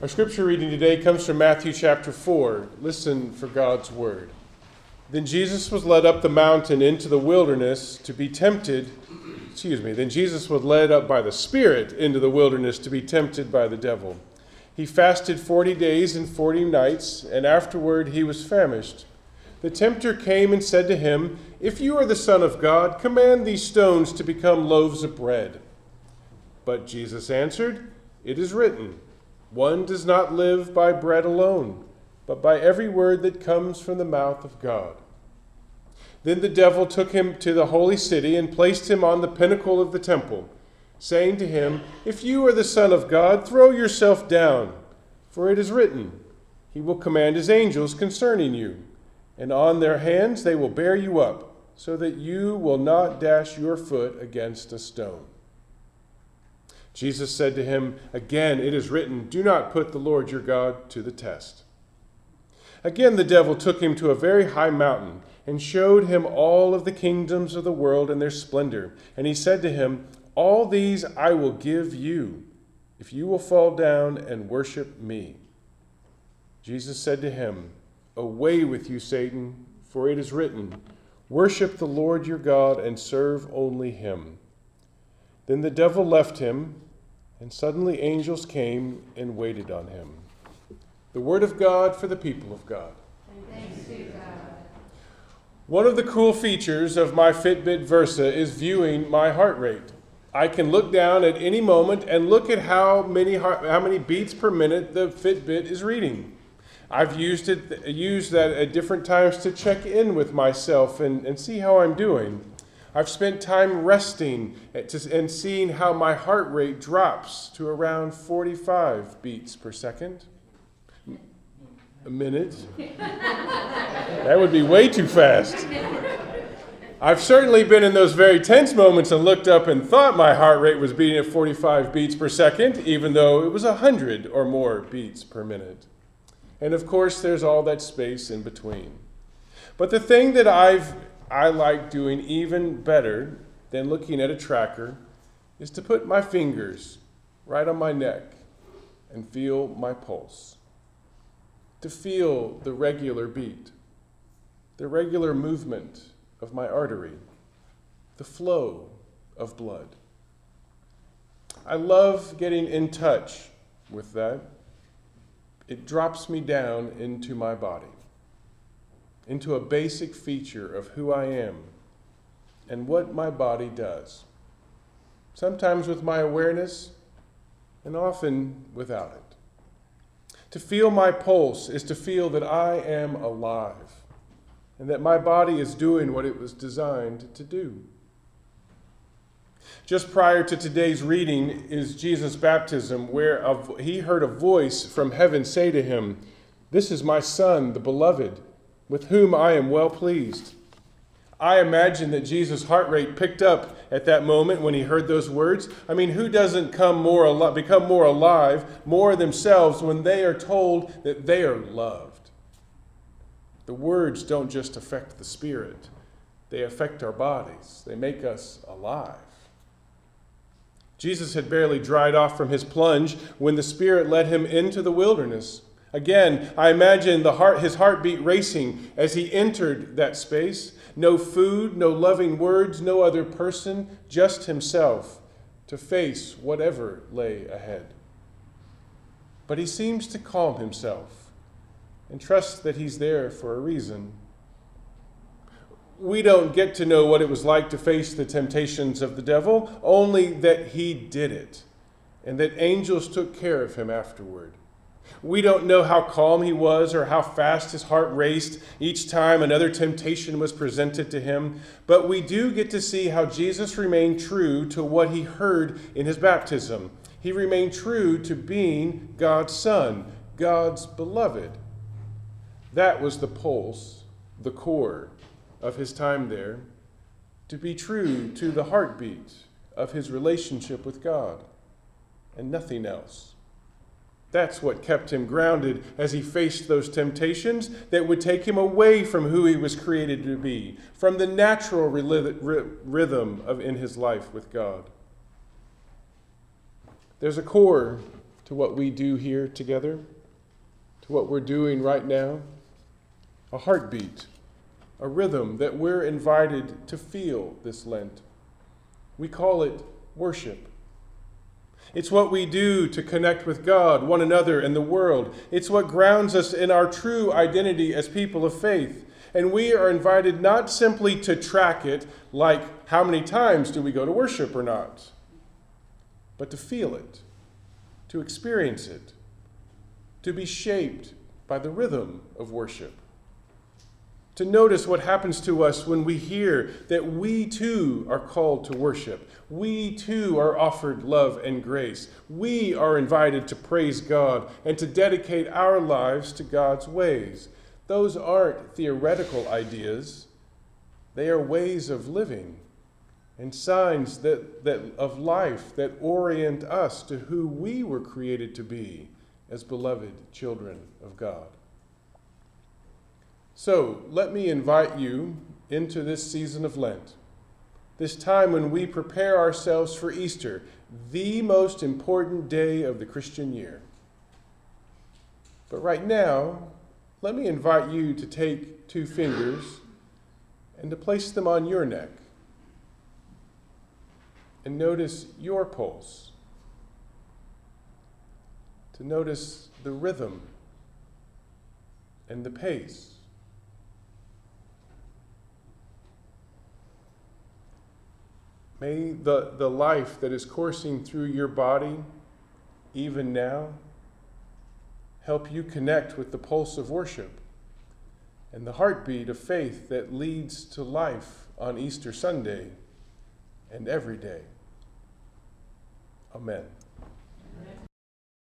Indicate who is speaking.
Speaker 1: Our scripture reading today comes from Matthew chapter 4. Listen for God's word. Then Jesus was led up the mountain into the wilderness to be tempted. Then Jesus was led up by the Spirit into the wilderness to be tempted by the devil. He fasted 40 days and 40 nights, and afterward he was famished. The tempter came and said to him, "If you are the Son of God, command these stones to become loaves of bread." But Jesus answered, "It is written, 'One does not live by bread alone, but by every word that comes from the mouth of God.'" Then the devil took him to the holy city and placed him on the pinnacle of the temple, saying to him, "If you are the Son of God, throw yourself down, for it is written, 'He will command his angels concerning you, and on their hands they will bear you up, so that you will not dash your foot against a stone.'" Jesus said to him, "Again it is written, 'Do not put the Lord your God to the test.'" Again the devil took him to a very high mountain and showed him all of the kingdoms of the world and their splendor. And he said to him, "All these I will give you, if you will fall down and worship me." Jesus said to him, "Away with you, Satan, for it is written, 'Worship the Lord your God and serve only him.'" Then the devil left him, and suddenly angels came and waited on him. The word of God for the people of God.
Speaker 2: Thanks be to God.
Speaker 1: One of the cool features of my Fitbit Versa is viewing my heart rate. I can look down at any moment and look at how many beats per minute the Fitbit is reading. I've used that at different times to check in with myself and see how I'm doing. I've spent time resting and seeing how my heart rate drops to around 45 beats per second. A minute? That would be way too fast. I've certainly been in those very tense moments and looked up and thought my heart rate was beating at 45 beats per second, even though it was 100 or more beats per minute. And of course, there's all that space in between. But the thing that I like doing even better than looking at a tracker is to put my fingers right on my neck and feel my pulse. To feel the regular beat, the regular movement of my artery, the flow of blood. I love getting in touch with that. It drops me down into my body, into a basic feature of who I am and what my body does, sometimes with my awareness and often without it. To feel my pulse is to feel that I am alive and that my body is doing what it was designed to do. Just prior to today's reading is Jesus' baptism, where he heard a voice from heaven say to him, "This is my Son, the beloved, with whom I am well pleased." I imagine that Jesus' heart rate picked up at that moment when he heard those words. I mean, who doesn't become more alive, more themselves when they are told that they are loved? The words don't just affect the spirit. They affect our bodies. They make us alive. Jesus had barely dried off from his plunge when the Spirit led him into the wilderness. Again, I imagine his heartbeat racing as he entered that space. No food, no loving words, no other person, just himself to face whatever lay ahead. But he seems to calm himself and trust that he's there for a reason. We don't get to know what it was like to face the temptations of the devil, only that he did it and that angels took care of him afterward. We don't know how calm he was or how fast his heart raced each time another temptation was presented to him, but we do get to see how Jesus remained true to what he heard in his baptism. He remained true to being God's Son, God's beloved. That was the pulse, the core of his time there, to be true to the heartbeat of his relationship with God, and nothing else. That's what kept him grounded as he faced those temptations that would take him away from who he was created to be, from the natural rhythm in his life with God. There's a core to to what we do here together, to what we're doing right now. A heartbeat, a rhythm that we're invited to feel this Lent. We call it worship. It's what we do to connect with God, one another, and the world. It's what grounds us in our true identity as people of faith. And we are invited not simply to track it, like how many times do we go to worship or not, but to feel it, to experience it, to be shaped by the rhythm of worship. To notice what happens to us when we hear that we too are called to worship. We too are offered love and grace. We are invited to praise God and to dedicate our lives to God's ways. Those aren't theoretical ideas. They are ways of living and signs of life that orient us to who we were created to be as beloved children of God. So let me invite you into this season of Lent, this time when we prepare ourselves for Easter, the most important day of the Christian year. But right now, let me invite you to take 2 fingers and to place them on your neck and notice your pulse, to notice the rhythm and the pace. May the life that is coursing through your body, even now, help you connect with the pulse of worship and the heartbeat of faith that leads to life on Easter Sunday and every day. Amen.